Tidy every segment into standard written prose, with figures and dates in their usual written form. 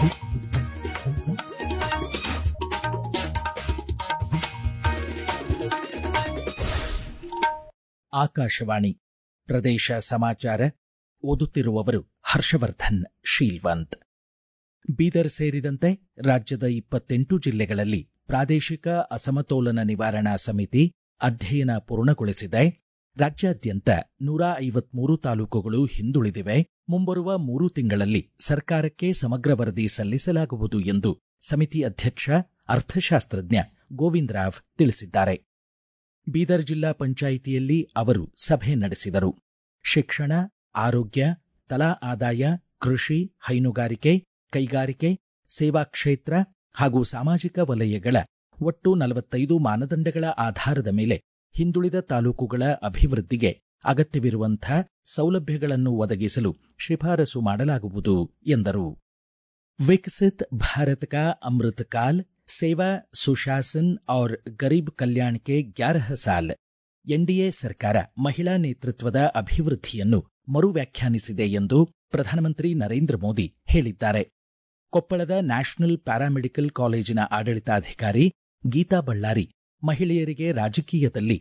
ಆಕಾಶವಾಣಿ ಪ್ರದೇಶ ಸಮಾಚಾರ ಓದುತ್ತಿರುವವರು ಹರ್ಷವರ್ಧನ್ ಶೀಲ್ವಂತ್. ಬೀದರ್ ಸೇರಿದಂತೆ ರಾಜ್ಯದ 28 ಜಿಲ್ಲೆಗಳಲ್ಲಿ ಪ್ರಾದೇಶಿಕ ಅಸಮತೋಲನ ನಿವಾರಣಾ ಸಮಿತಿ ಅಧ್ಯಯನ ಪೂರ್ಣಗೊಳಿಸಿದೆ. ರಾಜ್ಯಾದ್ಯಂತ 153 ತಾಲೂಕುಗಳು ಹಿಂದುಳಿದಿವೆ. ಮುಂಬರುವ 3 ತಿಂಗಳಲ್ಲಿ ಸರ್ಕಾರಕ್ಕೆ ಸಮಗ್ರ ವರದಿ ಸಲ್ಲಿಸಲಾಗುವುದು ಎಂದು ಸಮಿತಿ ಅಧ್ಯಕ್ಷ ಅರ್ಥಶಾಸ್ತ್ರಜ್ಞ ಗೋವಿಂದರಾವ್ ತಿಳಿಸಿದ್ದಾರೆ. ಬೀದರ್ ಜಿಲ್ಲಾ ಪಂಚಾಯಿತಿಯಲ್ಲಿ ಅವರು ಸಭೆ ನಡೆಸಿದರು. ಶಿಕ್ಷಣ, ಆರೋಗ್ಯ, ತಲಾ ಆದಾಯ, ಕೃಷಿ, ಹೈನುಗಾರಿಕೆ, ಕೈಗಾರಿಕೆ, ಸೇವಾ ಕ್ಷೇತ್ರ ಹಾಗೂ ಸಾಮಾಜಿಕ ವಲಯಗಳ ಒಟ್ಟು 45 ಮಾನದಂಡಗಳ ಆಧಾರದ ಮೇಲೆ ಹಿಂದುಳಿದ ತಾಲೂಕುಗಳ ಅಭಿವೃದ್ಧಿಗೆ ಅಗತ್ಯವಿರುವಂಥ ಸೌಲಭ್ಯಗಳನ್ನು ಒದಗಿಸಲು ಶಿಫಾರಸು ಮಾಡಲಾಗುವುದು ಎಂದರು. ವಿಕಸಿತ್ ಭಾರತ್ ಕಾ ಅಮೃತ್ ಕಾಲ್, ಸೇವಾ ಸುಶಾಸನ್ ಔರ್ ಗರೀಬ್ ಕಲ್ಯಾಣ್ ಕೆ 11 ಸಾಲ್. ಎನ್ಡಿಎ ಸರ್ಕಾರ ಮಹಿಳಾ ನೇತೃತ್ವದ ಅಭಿವೃದ್ಧಿಯನ್ನು ಮರು ವ್ಯಾಖ್ಯಾನಿಸಿದೆ ಎಂದು ಪ್ರಧಾನಮಂತ್ರಿ ನರೇಂದ್ರ ಮೋದಿ ಹೇಳಿದ್ದಾರೆ. ಕೊಪ್ಪಳದ ನ್ಯಾಷನಲ್ ಪ್ಯಾರಾಮೆಡಿಕಲ್ ಕಾಲೇಜಿನ ಆಡಳಿತಾಧಿಕಾರಿ ಗೀತಾ ಬಳ್ಳಾರಿ ಮಹಿಳೆಯರಿಗೆ ರಾಜಕೀಯದಲ್ಲಿ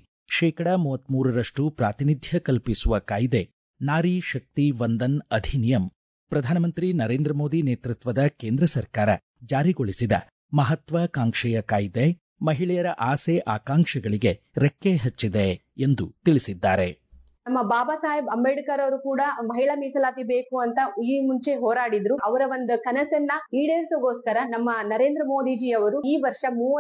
33% ಪ್ರಾತಿನಿಧ್ಯ ಕಲ್ಪಿಸುವ ಕಾಯ್ದೆ ನಾರಿ ಶಕ್ತಿ ವಂದನ್ ಅಧಿನಿಯಂ ಪ್ರಧಾನಮಂತ್ರಿ ನರೇಂದ್ರ ಮೋದಿ ನೇತೃತ್ವದ ಕೇಂದ್ರ ಸರ್ಕಾರ ಜಾರಿಗೊಳಿಸಿದ ಮಹತ್ವಾಕಾಂಕ್ಷೆಯ ಕಾಯ್ದೆ ಮಹಿಳೆಯರ ಆಸೆ ಆಕಾಂಕ್ಷೆಗಳಿಗೆ ರೆಕ್ಕೆ ಹಚ್ಚಿದೆ ಎಂದು ತಿಳಿಸಿದ್ದಾರೆ. ನಮ್ಮ ಬಾಬಾ ಸಾಹೇಬ್ ಅಂಬೇಡ್ಕರ್ ಅವರು ಕೂಡ ಮಹಿಳಾ ಮೀಸಲಾತಿ ಬೇಕು ಅಂತ ಈ ಮುಂಚೆ ಹೋರಾಡಿದ್ರು. ಅವರ ಒಂದು ಕನಸನ್ನ ಈಡೇರಿಸೋಗೋಸ್ಕರ ನಮ್ಮ ನರೇಂದ್ರ ಮೋದಿಜಿ ಅವರು ಈ ವರ್ಷ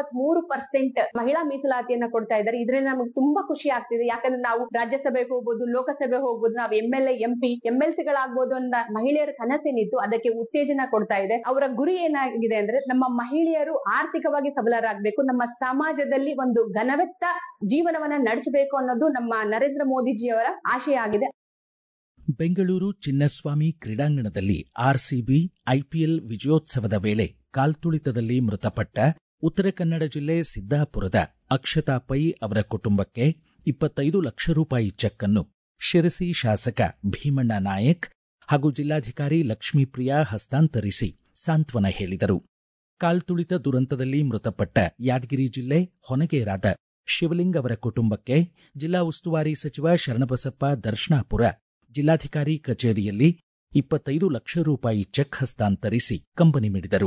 33% ಮಹಿಳಾ ಮೀಸಲಾತಿಯನ್ನ ಕೊಡ್ತಾ ಇದ್ದಾರೆ. ಇದರಿಂದ ನಮಗೆ ತುಂಬಾ ಖುಷಿ ಆಗ್ತಿದೆ. ಯಾಕಂದ್ರೆ ನಾವು ರಾಜ್ಯಸಭೆಗೆ ಹೋಗ್ಬೋದು, ಲೋಕಸಭೆ ಹೋಗ್ಬೋದು, ನಾವು MLA, MP, MLC ಗಳಾಗ್ಬೋದು ಅಂತ ಮಹಿಳೆಯರ ಕನಸೇನಿತ್ತು ಅದಕ್ಕೆ ಉತ್ತೇಜನ ಕೊಡ್ತಾ ಇದೆ. ಅವರ ಗುರಿ ಏನಾಗಿದೆ ಅಂದ್ರೆ ನಮ್ಮ ಮಹಿಳೆಯರು ಆರ್ಥಿಕವಾಗಿ ಸಬಲರಾಗಬೇಕು, ನಮ್ಮ ಸಮಾಜದಲ್ಲಿ ಒಂದು ಘನವೆತ್ತ ಜೀವನವನ್ನ ನಡೆಸಬೇಕು ಅನ್ನೋದು ನಮ್ಮ ನರೇಂದ್ರ ಮೋದಿಜಿ ಅವರ ಆಶಯ ಆಗಿದೆ. ಬೆಂಗಳೂರು ಚಿನ್ನಸ್ವಾಮಿ ಕ್ರೀಡಾಂಗಣದಲ್ಲಿ ಆರ್ಸಿಬಿ ಐಪಿಎಲ್ ವಿಜಯೋತ್ಸವದ ವೇಳೆ ಕಾಲ್ತುಳಿತದಲ್ಲಿ ಮೃತಪಟ್ಟ ಉತ್ತರ ಕನ್ನಡ ಜಿಲ್ಲೆ ಸಿದ್ದಾಪುರದ ಅಕ್ಷತಾ ಪೈ ಅವರ ಕುಟುಂಬಕ್ಕೆ 25 ಲಕ್ಷ ರೂಪಾಯಿ ಚೆಕ್ ಅನ್ನು ಶಿರಸಿ ಶಾಸಕ ಭೀಮಣ್ಣ ನಾಯಕ್ ಹಾಗೂ ಜಿಲ್ಲಾಧಿಕಾರಿ ಲಕ್ಷ್ಮೀಪ್ರಿಯಾ ಹಸ್ತಾಂತರಿಸಿ ಸಾಂತ್ವನ ಹೇಳಿದರು. ಕಾಲ್ತುಳಿತ ದುರಂತದಲ್ಲಿ ಮೃತಪಟ್ಟ ಯಾದಗಿರಿ ಜಿಲ್ಲೆ ಹೊನಗೇರಾದ ಶಿವಲಿಂಗ್ ಅವರ ಕುಟುಂಬಕ್ಕೆ ಜಿಲ್ಲಾ ಉಸ್ತುವಾರಿ ಸಚಿವ ಶರಣಬಸಪ್ಪ ದರ್ಶನಾಪುರ ಜಿಲ್ಲಾಧಿಕಾರಿ ಕಚೇರಿಯಲ್ಲಿ 25 ಲಕ್ಷ ರೂಪಾಯಿ ಚೆಕ್ ಹಸ್ತಾಂತರಿಸಿ ಕಂಬನಿ ಮಿಡಿದರು.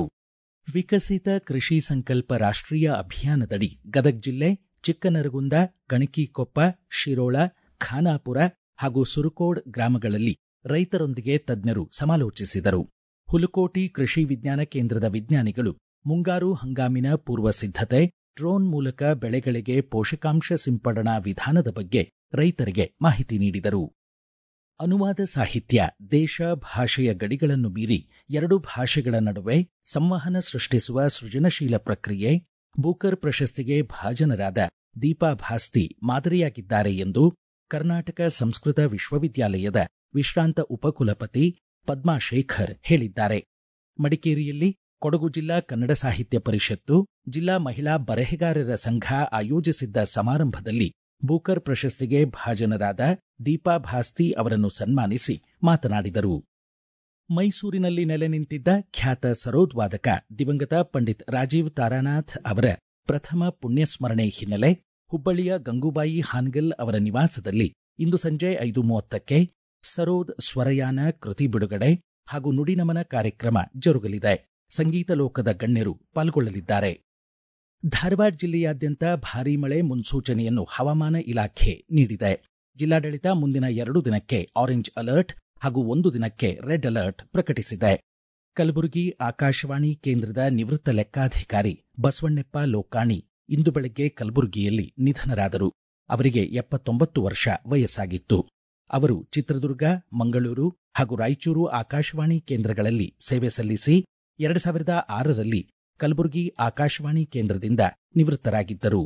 ವಿಕಸಿತ ಕೃಷಿ ಸಂಕಲ್ಪ ರಾಷ್ಟ್ರೀಯ ಅಭಿಯಾನದಡಿ ಗದಗ ಜಿಲ್ಲೆ ಚಿಕ್ಕನರಗುಂದ, ಗಣಕಿಕೊಪ್ಪ, ಶಿರೋಳ, ಖಾನಾಪುರ ಹಾಗೂ ಸುರಕೋಡ್ ಗ್ರಾಮಗಳಲ್ಲಿ ರೈತರೊಂದಿಗೆ ತಜ್ಞರು ಸಮಾಲೋಚಿಸಿದರು. ಹುಲಕೋಟಿ ಕೃಷಿ ವಿಜ್ಞಾನ ಕೇಂದ್ರದ ವಿಜ್ಞಾನಿಗಳು ಮುಂಗಾರು ಹಂಗಾಮಿನ ಪೂರ್ವ ಸಿದ್ಧತೆ, ಡ್ರೋನ್ ಮೂಲಕ ಬೆಳೆಗಳಿಗೆ ಪೋಷಕಾಂಶ ಸಿಂಪಡಣಾ ವಿಧಾನದ ಬಗ್ಗೆ ರೈತರಿಗೆ ಮಾಹಿತಿ ನೀಡಿದರು. ಅನುವಾದ ಸಾಹಿತ್ಯ ದೇಶ ಭಾಷೆಯ ಗಡಿಗಳನ್ನು ಮೀರಿ 2 ಭಾಷೆಗಳ ನಡುವೆ ಸಂವಹನ ಸೃಷ್ಟಿಸುವ ಸೃಜನಶೀಲ ಪ್ರಕ್ರಿಯೆ. ಬೂಕರ್ ಪ್ರಶಸ್ತಿಗೆ ಭಾಜನರಾದ ದೀಪಾ ಭಾಸ್ತಿ ಮಾದರಿಯಾಗಿದ್ದಾರೆ ಎಂದು ಕರ್ನಾಟಕ ಸಂಸ್ಕೃತ ವಿಶ್ವವಿದ್ಯಾಲಯದ ವಿಶ್ರಾಂತ ಉಪಕುಲಪತಿ ಪದ್ಮಾಶೇಖರ್ ಹೇಳಿದ್ದಾರೆ. ಮಡಿಕೇರಿಯಲ್ಲಿ ಕೊಡಗು ಜಿಲ್ಲಾ ಕನ್ನಡ ಸಾಹಿತ್ಯ ಪರಿಷತ್ತು, ಜಿಲ್ಲಾ ಮಹಿಳಾ ಬರೆಹಗಾರರ ಸಂಘ ಆಯೋಜಿಸಿದ್ದ ಸಮಾರಂಭದಲ್ಲಿ ಬೂಕರ್ ಪ್ರಶಸ್ತಿಗೆ ಭಾಜನರಾದ ದೀಪಾ ಭಾಸ್ತಿ ಅವರನ್ನು ಸನ್ಮಾನಿಸಿ ಮಾತನಾಡಿದರು. ಮೈಸೂರಿನಲ್ಲಿ ನೆಲೆ ನಿಂತಿದ್ದ ಖ್ಯಾತ ಸರೋದ್ವಾದಕ ದಿವಂಗತ ಪಂಡಿತ್ ರಾಜೀವ್ ತಾರಾನಾಥ್ ಅವರ ಪ್ರಥಮ ಪುಣ್ಯಸ್ಮರಣೆ ಹಿನ್ನೆಲೆ ಹುಬ್ಬಳ್ಳಿಯ ಗಂಗೂಬಾಯಿ ಹಾನ್ಗಲ್ ಅವರ ನಿವಾಸದಲ್ಲಿ ಇಂದು ಸಂಜೆ 5:30ಕ್ಕೆ ಸರೋದ್ ಸ್ವರಯಾನ ಕೃತಿ ಬಿಡುಗಡೆ ಹಾಗೂ ನುಡಿನಮನ ಕಾರ್ಯಕ್ರಮ ಜರುಗಲಿದೆ. ಸಂಗೀತ ಲೋಕದ ಗಣ್ಯರು ಪಾಲ್ಗೊಳ್ಳಲಿದ್ದಾರೆ. ಧಾರವಾಡ ಜಿಲ್ಲೆಯಾದ್ಯಂತ ಭಾರೀ ಮಳೆ ಮುನ್ಸೂಚನೆಯನ್ನು ಹವಾಮಾನ ಇಲಾಖೆ ನೀಡಿದೆ. ಜಿಲ್ಲಾಡಳಿತ ಮುಂದಿನ 2 ದಿನಕ್ಕೆ ಆರೆಂಜ್ ಅಲರ್ಟ್ ಹಾಗೂ 1 ದಿನಕ್ಕೆ ರೆಡ್ ಅಲರ್ಟ್ ಪ್ರಕಟಿಸಿದೆ. ಕಲಬುರಗಿ ಆಕಾಶವಾಣಿ ಕೇಂದ್ರದ ನಿವೃತ್ತ ಲೆಕ್ಕಾಧಿಕಾರಿ ಬಸವಣ್ಣಪ್ಪ ಲೋಕಾಣಿ ಇಂದು ಬೆಳಗ್ಗೆ ಕಲಬುರಗಿಯಲ್ಲಿ ನಿಧನರಾದರು. ಅವರಿಗೆ 79 ವರ್ಷ ವಯಸ್ಸಾಗಿತ್ತು. ಅವರು ಚಿತ್ರದುರ್ಗ, ಮಂಗಳೂರು ಹಾಗೂ ರಾಯಚೂರು ಆಕಾಶವಾಣಿ ಕೇಂದ್ರಗಳಲ್ಲಿ ಸೇವೆ ಸಲ್ಲಿಸಿ 2006ರಲ್ಲಿ ಕಲಬುರಗಿ ಆಕಾಶವಾಣಿ ಕೇಂದ್ರದಿಂದ ನಿವೃತ್ತರಾಗಿದ್ದರು.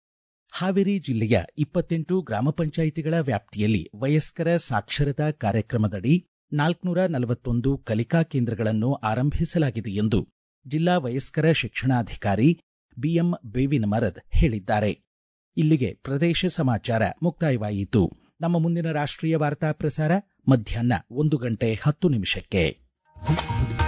ಹಾವೇರಿ ಜಿಲ್ಲೆಯ 28 ಗ್ರಾಮ ಪಂಚಾಯಿತಿಗಳ ವ್ಯಾಪ್ತಿಯಲ್ಲಿ ವಯಸ್ಕರ ಸಾಕ್ಷರತಾ ಕಾರ್ಯಕ್ರಮದಡಿ 441 ಕಲಿಕಾ ಕೇಂದ್ರಗಳನ್ನು ಆರಂಭಿಸಲಾಗಿದೆ ಎಂದು ಜಿಲ್ಲಾ ವಯಸ್ಕರ ಶಿಕ್ಷಣಾಧಿಕಾರಿ ಬಿಎಂ ಬೇವಿನಮರದ್ ಹೇಳಿದ್ದಾರೆ. ಇಲ್ಲಿಗೆ ಪ್ರದೇಶ ಸಮಾಚಾರ ಮುಕ್ತಾಯವಾಯಿತು. ನಮ್ಮ ಮುಂದಿನ ರಾಷ್ಟ್ರೀಯ ವಾರ್ತಾ ಪ್ರಸಾರ ಮಧ್ಯಾಹ್ನ 1:10 ನಿಮಿಷಕ್ಕೆ.